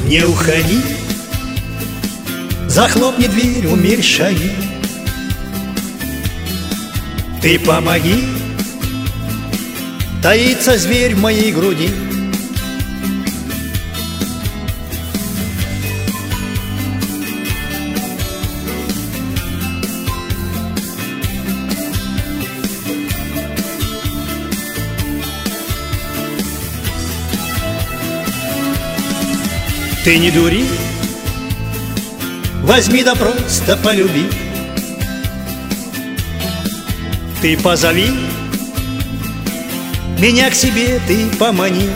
Не уходи, захлопни дверь, умерь шаги. Ты помоги, таится зверь в моей груди. Ты не дури, возьми да просто полюби. Ты позови меня к себе, ты помани.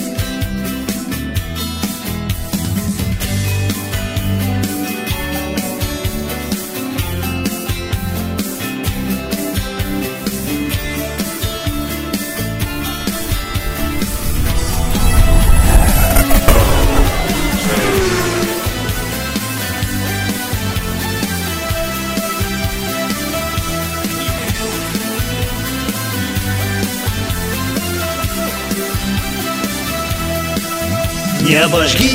Не обожги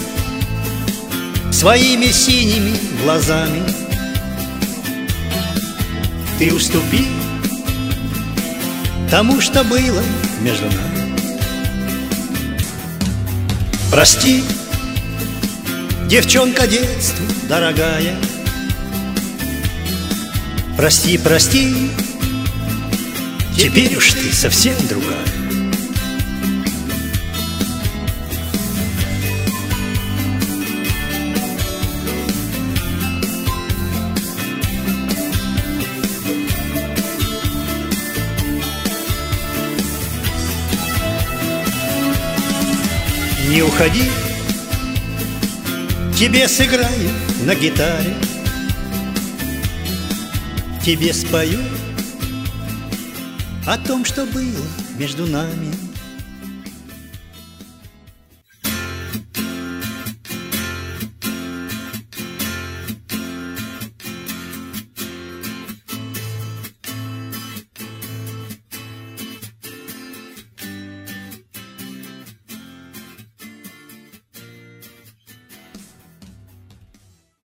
своими синими глазами. Ты уступи тому, что было между нами. Прости, девчонка детства дорогая. Прости, прости, теперь уж ты совсем другая. Не уходи, тебе сыграю на гитаре, тебе спою о том, что было между нами.